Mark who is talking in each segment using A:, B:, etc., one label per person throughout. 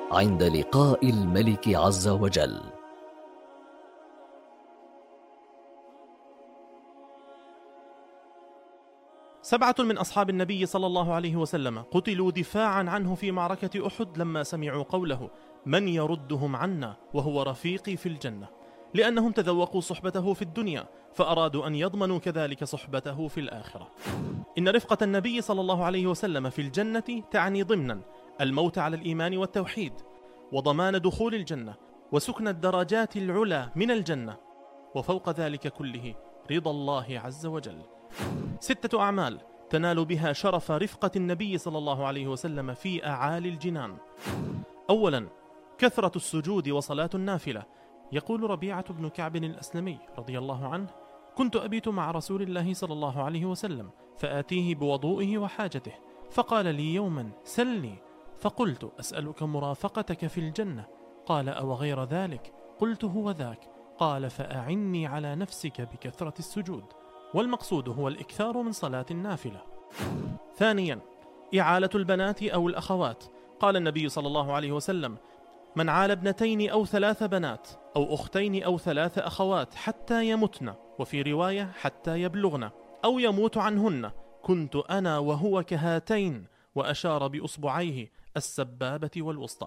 A: عند لقاء الملك عز وجل.
B: 7 من أصحاب النبي صلى الله عليه وسلم قتلوا دفاعا عنه في معركة أحد لما سمعوا قوله: من يردهم عنا وهو رفيقي في الجنة، لأنهم تذوقوا صحبته في الدنيا فأرادوا أن يضمنوا كذلك صحبته في الآخرة. إن رفقة النبي صلى الله عليه وسلم في الجنة تعني ضمنا الموت على الإيمان والتوحيد، وضمان دخول الجنة، وسكن الدرجات العلى من الجنة، وفوق ذلك كله رضا الله عز وجل. 6 أعمال تنال بها شرف رفقة النبي صلى الله عليه وسلم في أعالي الجنان. أولا، كثرة السجود وصلاة النافلة. يقول ربيعة بن كعب الأسلمي رضي الله عنه: كنت أبيت مع رسول الله صلى الله عليه وسلم فآتيه بوضوئه وحاجته، فقال لي يوما: سلني، فقلت: أسألك مرافقتك في الجنة. قال: أو غير ذلك؟ قلت: هو ذاك. قال: فأعني على نفسك بكثرة السجود. والمقصود هو الإكثار من صلاة النافلة. ثانيا، إعالة البنات أو الأخوات. قال النبي صلى الله عليه وسلم: من عال 2 أو 3 بنات أو أختين أو 3 أخوات حتى يمتن، وفي رواية حتى يبلغن أو يموت عنهن، كنت أنا وهو كهاتين، وأشار بأصبعيه السبابة والوسطى.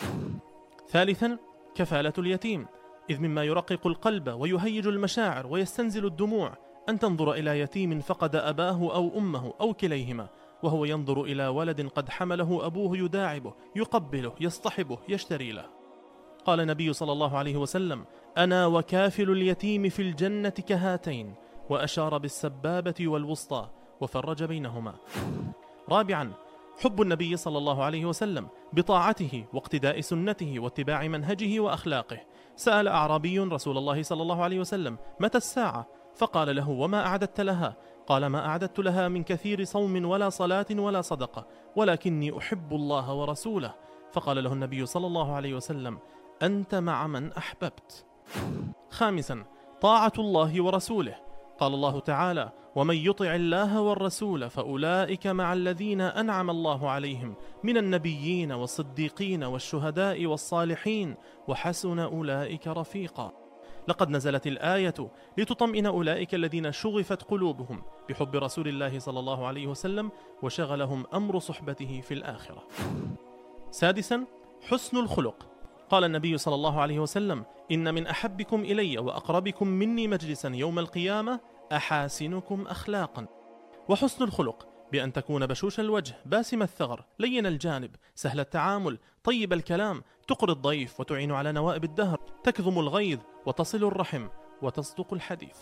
B: ثالثا، كفالة اليتيم، إذ مما يرقق القلب ويهيج المشاعر ويستنزل الدموع أن تنظر إلى يتيم فقد أباه أو أمه أو كليهما، وهو ينظر إلى ولد قد حمله أبوه يداعبه، يقبله، يصطحبه، يشتري له. قال النبي صلى الله عليه وسلم: أنا وكافل اليتيم في الجنة كهاتين، وأشار بالسبابة والوسطى وفرج بينهما. رابعا، حب النبي صلى الله عليه وسلم بطاعته واقتداء سنته واتباع منهجه وأخلاقه. سأل أعرابي رسول الله صلى الله عليه وسلم: متى الساعة؟ فقال له: وما أعددت لها؟ قال: ما أعددت لها من كثير صوم ولا صلاة ولا صدقة، ولكني أحب الله ورسوله. فقال له النبي صلى الله عليه وسلم: أنت مع من أحببت. خامسا، طاعة الله ورسوله. قال الله تعالى: ومن يطع الله والرسول فأولئك مع الذين أنعم الله عليهم من النبيين والصديقين والشهداء والصالحين وحسن أولئك رفيقا. لقد نزلت الآية لتطمئن أولئك الذين شغفت قلوبهم بحب رسول الله صلى الله عليه وسلم وشغلهم أمر صحبته في الآخرة. سادسا، حسن الخلق. قال النبي صلى الله عليه وسلم: إن من أحبكم إلي وأقربكم مني مجلسا يوم القيامة أحاسنكم أخلاقا. وحسن الخلق بأن تكون بشوش الوجه، باسم الثغر، لين الجانب، سهل التعامل، طيب الكلام، تقري الضيف وتعين على نوائب الدهر، تكظم الغيظ وتصل الرحم وتصدق الحديث.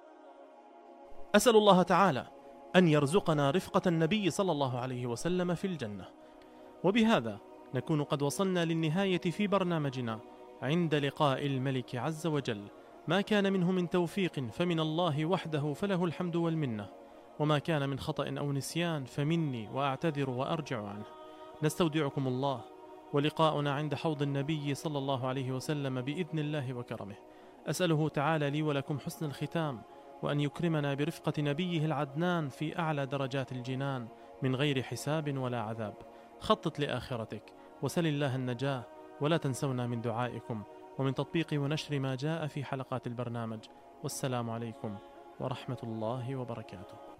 B: أسأل الله تعالى أن يرزقنا رفقة النبي صلى الله عليه وسلم في الجنة. وبهذا نكون قد وصلنا للنهاية في برنامجنا عند لقاء الملك عز وجل. ما كان منه من توفيق فمن الله وحده، فله الحمد والمنة، وما كان من خطأ أو نسيان فمني وأعتذر وأرجع عنه. نستودعكم الله، ولقاؤنا عند حوض النبي صلى الله عليه وسلم بإذن الله وكرمه. أسأله تعالى لي ولكم حسن الختام، وأن يكرمنا برفقة نبيه العدنان في أعلى درجات الجنان من غير حساب ولا عذاب. خطط لآخرتك وسل الله النجاة، ولا تنسونا من دعائكم ومن تطبيق ونشر ما جاء في حلقات البرنامج. والسلام عليكم ورحمة الله وبركاته.